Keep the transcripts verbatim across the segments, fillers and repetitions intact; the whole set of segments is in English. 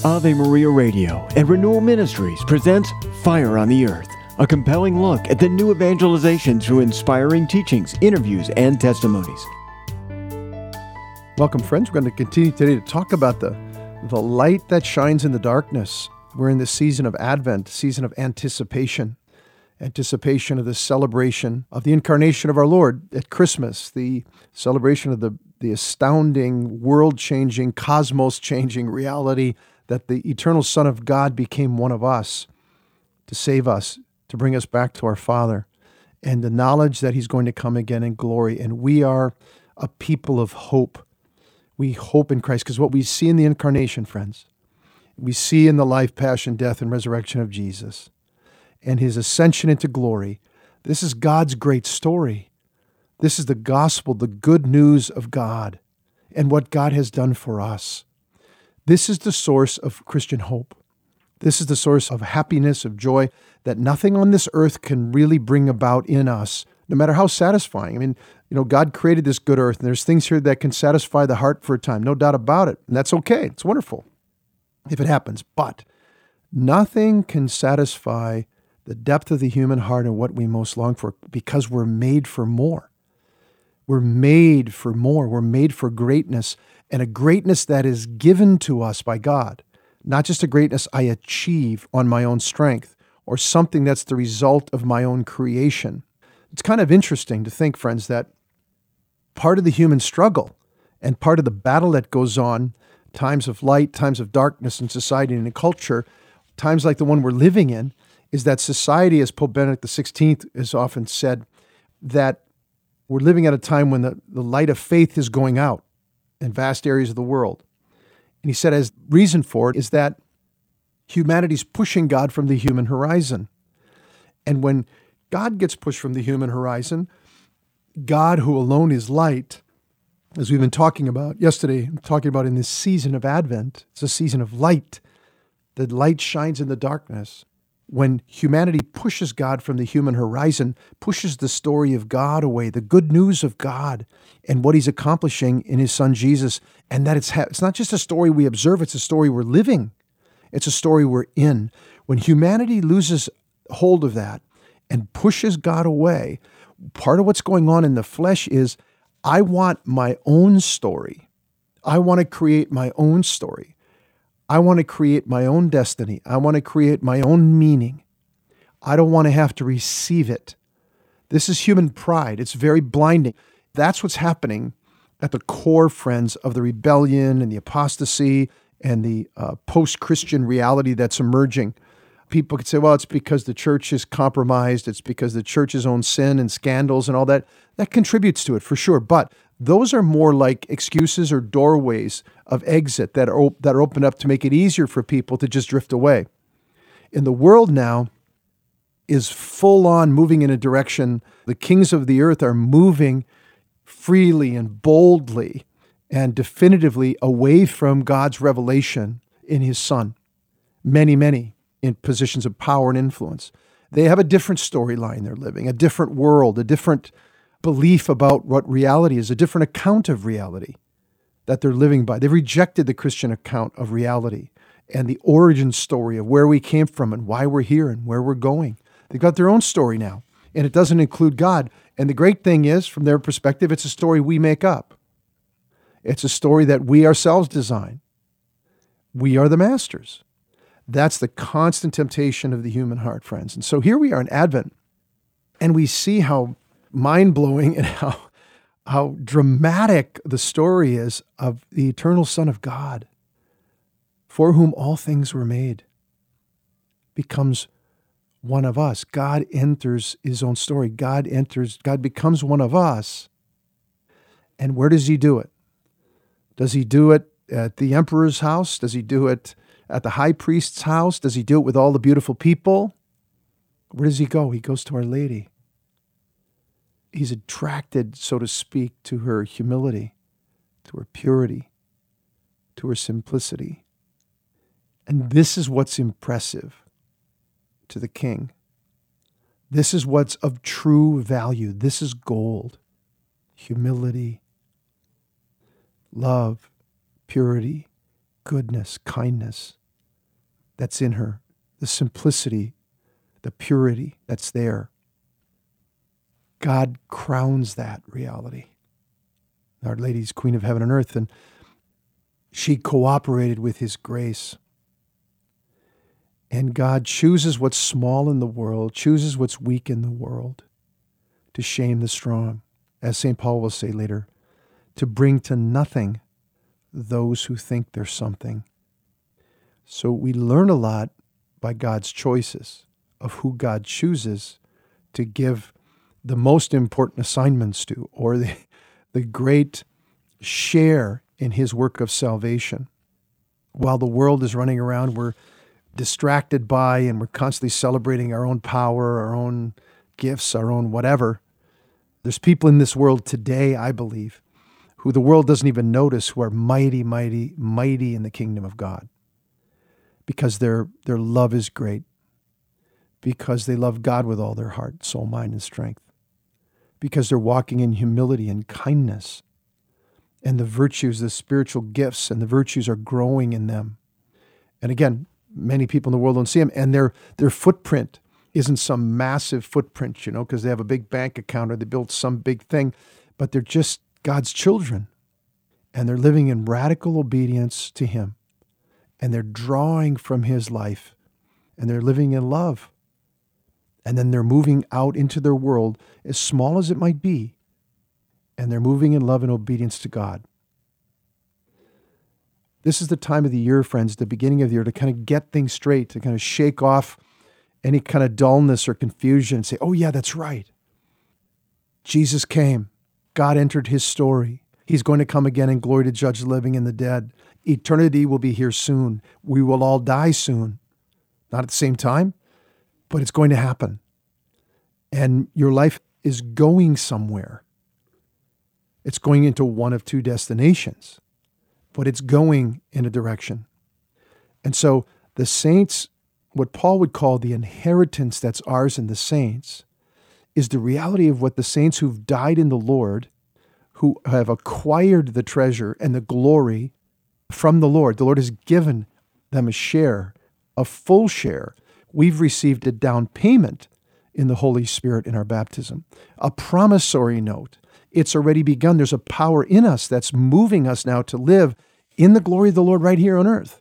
Ave Maria Radio and Renewal Ministries presents Fire on the Earth, a compelling look at the new evangelization through inspiring teachings, interviews, and testimonies. Welcome, friends. We're going to continue today to talk about the, the light that shines in the darkness. We're in the season of Advent, season of anticipation, anticipation of the celebration of the incarnation of our Lord at Christmas, the celebration of the, the astounding, world-changing, cosmos-changing reality that the eternal Son of God became one of us to save us, to bring us back to our Father, and the knowledge that He's going to come again in glory. And we are a people of hope. We hope in Christ, because what we see in the incarnation, friends, we see in the life, passion, death, and resurrection of Jesus, and His ascension into glory. This is God's great story. This is the gospel, the good news of God, and what God has done for us. This is the source of Christian hope. This is the source of happiness, of joy, that nothing on this earth can really bring about in us, no matter how satisfying. I mean, you know, God created this good earth, and there's things here that can satisfy the heart for a time, no doubt about it. And that's okay. It's wonderful if it happens. But nothing can satisfy the depth of the human heart and what we most long for, because we're made for more. We're made for more. We're made for greatness, and a greatness that is given to us by God, not just a greatness I achieve on my own strength or something that's the result of my own creation. It's kind of interesting to think, friends, that part of the human struggle and part of the battle that goes on, times of light, times of darkness in society and in culture, times like the one we're living in, is that society, as Pope Benedict the sixteenth has often said, that we're living at a time when the, the light of faith is going out in vast areas of the world. And he said as reason for it is that humanity's pushing God from the human horizon. And when God gets pushed from the human horizon, God, who alone is light, as we've been talking about yesterday, talking about in this season of Advent, it's a season of light. The light shines in the darkness. When humanity pushes God from the human horizon, pushes the story of God away, the good news of God and what He's accomplishing in His Son Jesus, and that it's ha- it's not just a story we observe, it's a story we're living. It's a story we're in. When humanity loses hold of that and pushes God away, part of what's going on in the flesh is, I want my own story. I want to create my own story. I want to create my own destiny. I want to create my own meaning. I don't want to have to receive it. This is human pride. It's very blinding. That's what's happening at the core, friends, of the rebellion and the apostasy and the uh, post-Christian reality that's emerging. People could say, well, it's because the church is compromised. It's because the church's own sin and scandals and all that. That contributes to it for sure. But those are more like excuses or doorways of exit that are, that are opened up to make it easier for people to just drift away. In the world now is full on moving in a direction. The kings of the earth are moving freely and boldly and definitively away from God's revelation in His Son. Many, many in positions of power and influence. They have a different storyline they're living, a different world, a different belief about what reality is, a different account of reality that they're living by. They've rejected the Christian account of reality and the origin story of where we came from and why we're here and where we're going. They've got their own story now, and it doesn't include God. And the great thing is, from their perspective, it's a story we make up. It's a story that we ourselves design. We are the masters. That's the constant temptation of the human heart, friends. And so here we are in Advent, and we see how mind-blowing and how, how dramatic the story is of the eternal Son of God, for whom all things were made, becomes one of us. God enters His own story. God enters, God becomes one of us. And where does He do it? Does He do it at the emperor's house? Does He do it at the high priest's house? Does He do it with all the beautiful people? Where does He go? He goes to Our Lady. He's attracted, so to speak, to her humility, to her purity, to her simplicity. And this is what's impressive to the King. This is what's of true value. This is gold. Humility, love, purity, goodness, kindness, that's in her, the simplicity, the purity that's there. God crowns that reality. Our Lady's Queen of Heaven and Earth, and she cooperated with his grace. And God chooses what's small in the world, chooses what's weak in the world to shame the strong, as Saint Paul will say later, to bring to nothing those who think they're something. So we learn a lot by God's choices of who God chooses to give the most important assignments to, or the, the great share in his work of salvation. While the world is running around, we're distracted by and we're constantly celebrating our own power, our own gifts, our own whatever. There's people in this world today, I believe, who the world doesn't even notice, who are mighty, mighty, mighty in the kingdom of God because their their love is great, because they love God with all their heart, soul, mind, and strength, because they're walking in humility and kindness, and the virtues, the spiritual gifts and the virtues are growing in them. And again, many people in the world don't see them, and their their footprint isn't some massive footprint, you know, because they have a big bank account or they built some big thing, but they're just God's children, and they're living in radical obedience to him, and they're drawing from his life, and they're living in love, and then they're moving out into their world, as small as it might be, and they're moving in love and obedience to God. This is the time of the year, friends, the beginning of the year, to kind of get things straight, to kind of shake off any kind of dullness or confusion and say, oh yeah, that's right. Jesus came. God entered his story. He's going to come again in glory to judge the living and the dead. Eternity will be here soon. We will all die soon. Not at the same time, but it's going to happen. And your life is going somewhere. It's going into one of two destinations, but it's going in a direction. And so the saints, what Paul would call the inheritance that's ours in the saints, is the reality of what the saints who've died in the Lord, who have acquired the treasure and the glory from the Lord. The Lord has given them a share, a full share. We've received a down payment in the Holy Spirit in our baptism, a promissory note. It's already begun. There's a power in us that's moving us now to live in the glory of the Lord right here on earth.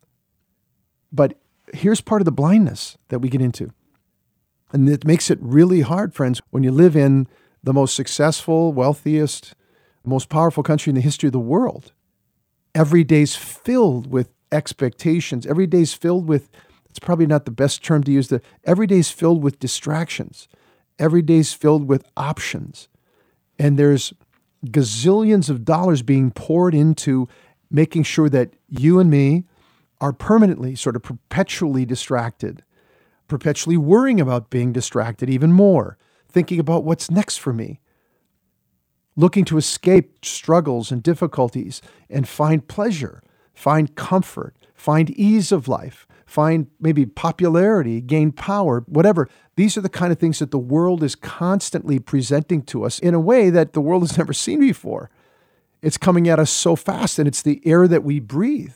But here's part of the blindness that we get into. And it makes it really hard, friends, when you live in the most successful, wealthiest, most powerful country in the history of the world. Every day's filled with expectations. Every day's filled with, it's probably not the best term to use, the every day's filled with distractions. Every day's filled with options. And there's gazillions of dollars being poured into making sure that you and me are permanently, sort of perpetually distracted, perpetually worrying about being distracted even more, thinking about what's next for me, looking to escape struggles and difficulties and find pleasure, find comfort, find ease of life, find maybe popularity, gain power, whatever. These are the kind of things that the world is constantly presenting to us in a way that the world has never seen before. It's coming at us so fast, and it's the air that we breathe.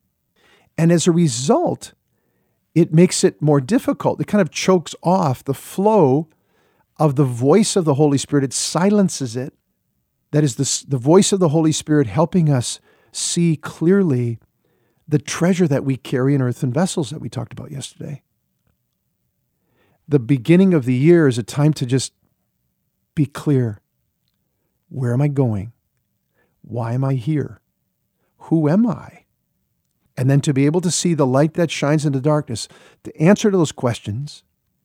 And as a result, it makes it more difficult. It kind of chokes off the flow of the voice of the Holy Spirit. It silences it. That is the, the voice of the Holy Spirit helping us see clearly the treasure that we carry in earthen vessels that we talked about yesterday. The beginning of the year is a time to just be clear. Where am I going? Why am I here? Who am I? And then to be able to see the light that shines in the darkness. The answer to those questions,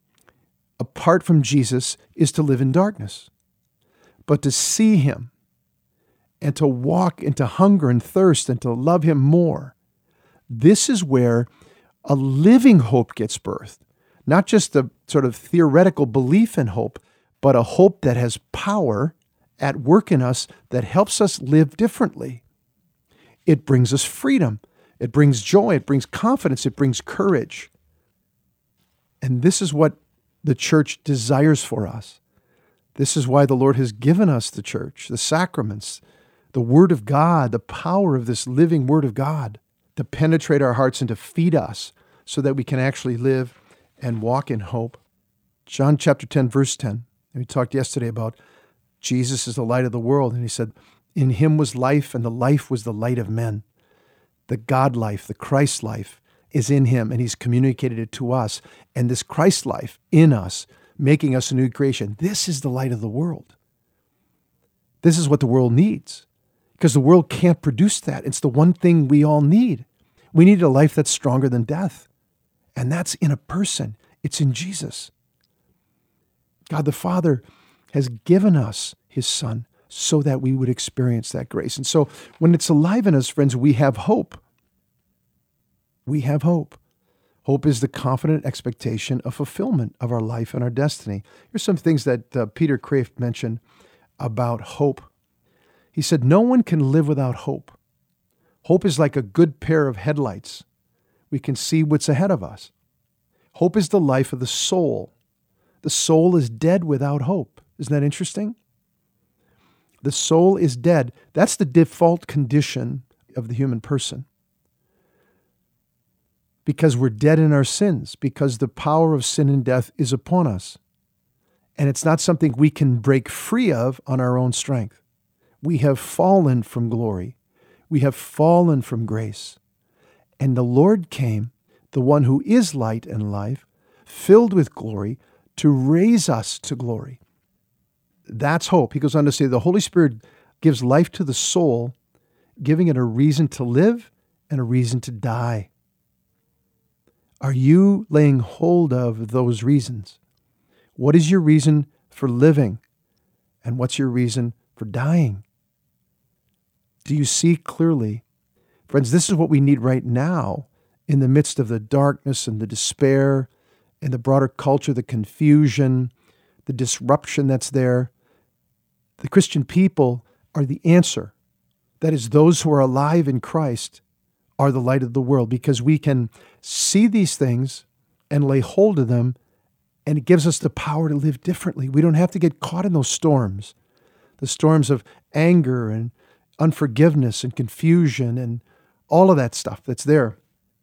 apart from Jesus, is to live in darkness. But to see him and to walk and to hunger and thirst and to love him more, this is where a living hope gets birthed. Not just a sort of theoretical belief in hope, but a hope that has power at work in us that helps us live differently. It brings us freedom. It brings joy. It brings confidence. It brings courage. And this is what the church desires for us. This is why the Lord has given us the church, the sacraments, the Word of God, the power of this living Word of God to penetrate our hearts and to feed us so that we can actually live and walk in hope. John chapter ten, verse ten. We talked yesterday about Jesus is the light of the world, and he said, in him was life, and the life was the light of men. The God life, the Christ life is in him, and he's communicated it to us. And this Christ life in us, making us a new creation, this is the light of the world. This is what the world needs, because the world can't produce that. It's the one thing we all need. We need a life that's stronger than death, and that's in a person. It's in Jesus. God the Father has given us his Son so that we would experience that grace. And so when it's alive in us, friends, we have hope. We have hope. Hope is the confident expectation of fulfillment of our life and our destiny. Here's some things that uh, Peter Kreeft mentioned about hope. He said, no one can live without hope. Hope is like a good pair of headlights. We can see what's ahead of us. Hope is the life of the soul. The soul is dead without hope. Isn't that interesting? The soul is dead. That's the default condition of the human person. Because we're dead in our sins, because the power of sin and death is upon us. And it's not something we can break free of on our own strength. We have fallen from glory. We have fallen from grace. And the Lord came, the one who is light and life, filled with glory, to raise us to glory. That's hope. He goes on to say the Holy Spirit gives life to the soul, giving it a reason to live and a reason to die. Are you laying hold of those reasons? What is your reason for living? And what's your reason for dying? Do you see clearly? Friends, this is what we need right now in the midst of the darkness and the despair and the broader culture, the confusion, the disruption that's there. The Christian people are the answer. That is, those who are alive in Christ are the light of the world, because we can see these things and lay hold of them, and it gives us the power to live differently. We don't have to get caught in those storms, the storms of anger and unforgiveness and confusion and all of that stuff that's there.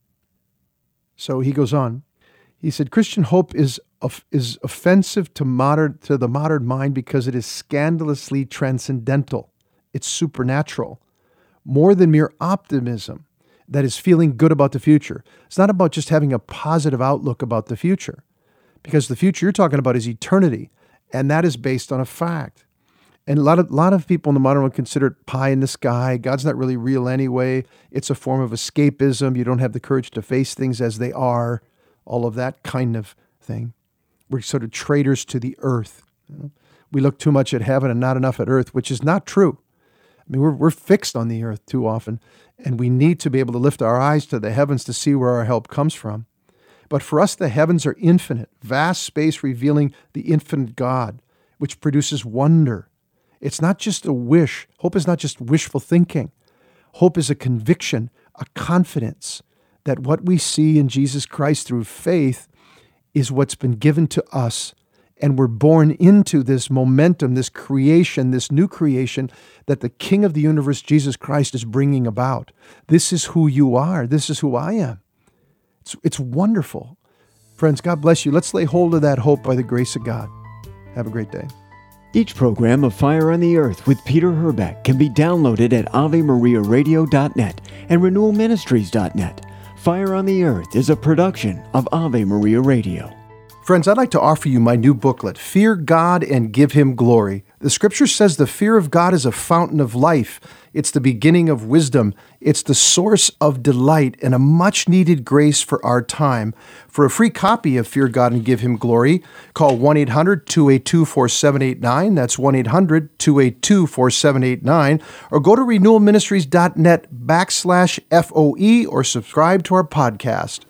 So he goes on. He said, Christian hope is is offensive to modern to the modern mind because it is scandalously transcendental. It's supernatural, more than mere optimism that is feeling good about the future. It's not about just having a positive outlook about the future, because the future you're talking about is eternity, and that is based on a fact. And a lot of, lot of people in the modern world consider it pie in the sky. God's not really real anyway. It's a form of escapism. You don't have the courage to face things as they are, all of that kind of thing. We're sort of traitors to the earth. You know? We look too much at heaven and not enough at earth, which is not true. I mean, we're, we're fixed on the earth too often, and we need to be able to lift our eyes to the heavens to see where our help comes from. But for us, the heavens are infinite, vast space revealing the infinite God, which produces wonder. It's not just a wish. Hope is not just wishful thinking. Hope is a conviction, a confidence that what we see in Jesus Christ through faith is what's been given to us, and we're born into this momentum, this creation, this new creation that the King of the universe, Jesus Christ, is bringing about. This is who you are. This is who I am. It's, it's wonderful. Friends, God bless you. Let's lay hold of that hope by the grace of God. Have a great day. Each program of Fire on the Earth with Peter Herbeck can be downloaded at ave maria radio dot net and renewal ministries dot net. Fire on the Earth is a production of Ave Maria Radio. Friends, I'd like to offer you my new booklet, Fear God and Give Him Glory. The scripture says the fear of God is a fountain of life. It's the beginning of wisdom. It's the source of delight and a much-needed grace for our time. For a free copy of Fear God and Give Him Glory, call one eight hundred two eight two four seven eight nine. That's one eight hundred two eight two four seven eight nine. Or go to renewal ministries dot net backslash F O E or subscribe to our podcast.